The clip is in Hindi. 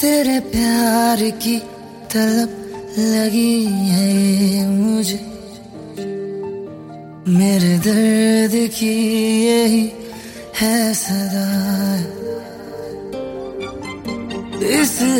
तेरे प्यार की तलब लगी है ये मुझे, मेरे दर्द की यही है सदा। इस